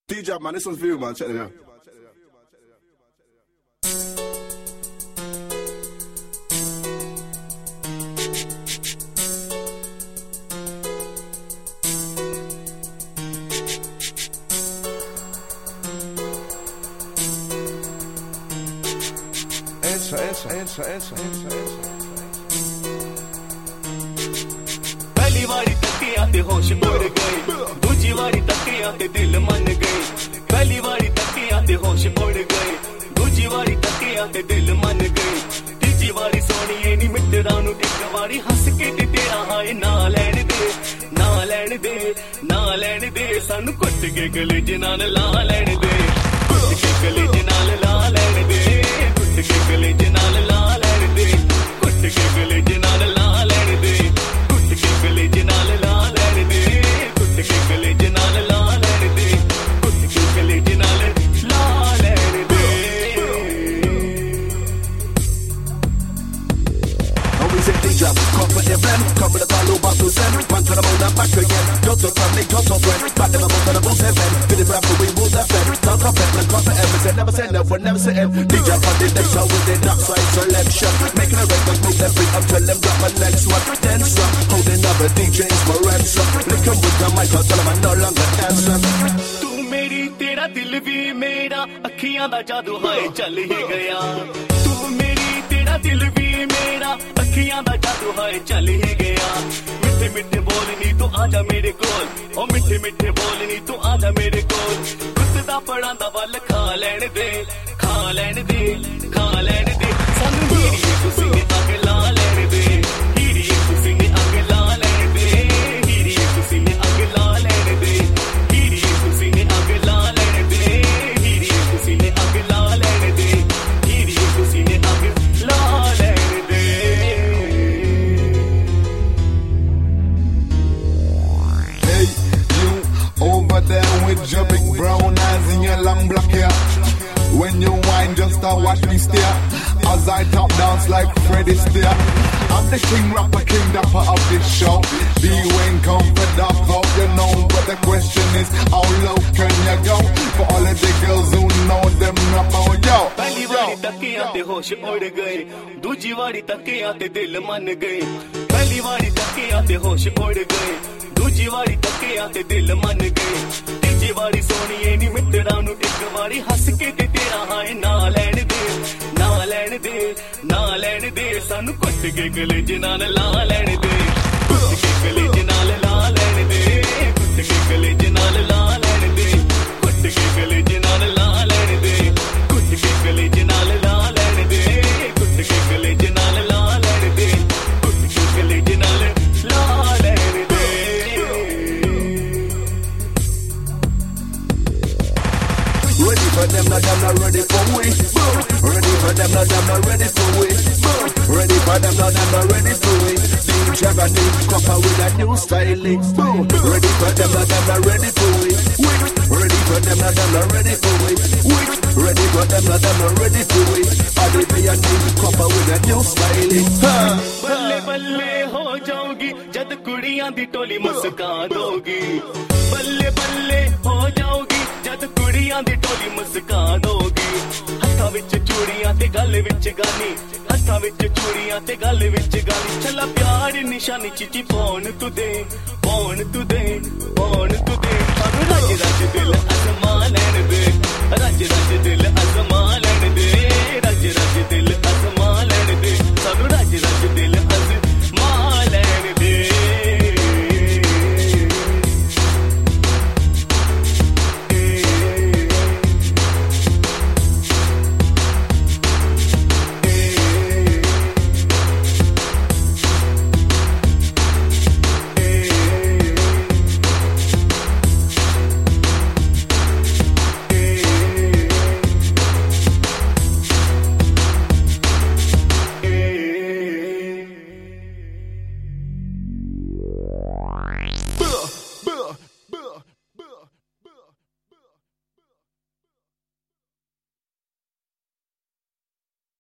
DJ man, this one's for you, man. Check it out. Essa. पहली बारी तकिया ते होश उड़ गए, दूजी बारी तकिया ते दिल मन गए। पहली बारी तकिया ते होश उड़ गए, दूजी बारी तकिया ते दिल मन गए। तीजी बारी सोनिए नी मित्तरां नूं इक बारी हंस के ते तेरा हाय ना लैण दे, ना लैण दे, ना लैण दे। सानू कुट के गलेज नाल ला लैण दे, कुट के गलेज नाल ला लैण दे, कुट के गलेज नाल ला लैण दे, कुट के गलेज नाल ला लैण दे, कुट के गलेज नाल ला लैण दे, कुट के गलेज नाल ला लैण दे, कुट के गलेज नाल ला लैण दे। Always in DJ, come for the blend, come with the follow back to send, one to the moon and back again. You're so family, you're so friend, back them up on the moon heaven. Feel the rap, we will defend. Talk of it, but come forever, say never say never, never say ever. DJ on the next show with the dark side selection, making a record, move them free up, tell them drop my next one. Dance up, holding up a DJ's for ransom. Lick 'em with the mic, I'll tell 'em I'm no longer dancing. तू मेरी तेरा दिल भी मेरा, अखियां दा जादू हाय चल ही गया। तू मेरी तेरा दिल भी मेरा, अखियां दा जादू हाय चल ही गया। मिठे मिठे बोलनी तू आजा मेरे कोल, ओ मिठे मिठे बोलनी तू आजा मेरे कोल। खुद दा पड़ा दा वल खा लैण दे, खा लैण दे, खा लैण दे। सानू हीरी खुशी ने अग ला लैण दे, हीरी खुशी ने अग ला लैण दे, हीरी खुशी ने अग ला लैण दे, हीरी खुशी ने अग ला लैण दे, हीरी खुशी ने अग ला लैण दे, हीरी खुशी ने अग ला लैण दे। Hey, you over there with your big brown eyes and your long black hair. When you whine, just watch me stare as I top dance like Freddy Astaire. I'm the king rapper, king dapper of this show. The wing come for dap out, you know. But the question is, how low can you go? For all of the girls who know them rapper, yo. पहली बारी तकिया ते होश उड़ गए, दूजी बारी तकिया ते दिल मन गए। पहली बारी तकिया ते होश उड़ गए, दूजी बारी तकिया ते दिल मन गए। तीजी बारी सोनिए नी मित्तरां नूं इक बारी हंस के ते तेरा हाय ना लैण दे, ना लैण दे, ना लैण दे। सानू कुट के गलेज नाल ला लैण दे, कुट के गलेज नाल ला लैण दे, कुट के गलेज नाल ला लैण दे, कुट के गलेज नाल ला लैण दे, कुट के गलेज नाल ला लैण दे, कुट के गलेज नाल ला लैण दे, कुट के गलेज नाल ला लैण दे। Ready for them, not them, not ready for we. Ready for them, not them, not ready for we. Ready for them, not them, not ready for we. DJ got new copper with a new styling. Ready for them, not them, not ready for we. Ready for them, not them, not ready for we. Ready for them, not them, not ready for we. I did be a new copper with a new styling. बल्ले बल्ले हो जाओगी जद कुड़ियां दी टोली मुस्का दोगी, बल्ले बल्ले हो जाओगी जद कुड़ियां दी टोली मुस्का दोगी। हत्थां विच चूड़ियां ते गल विच गानी, हत्थां विच चूड़ियां ते गल विच गानी। चला प्यार निशानी चिची पौन तू दे, पौन तू दे, पौन तू दे। सानू रज रज दे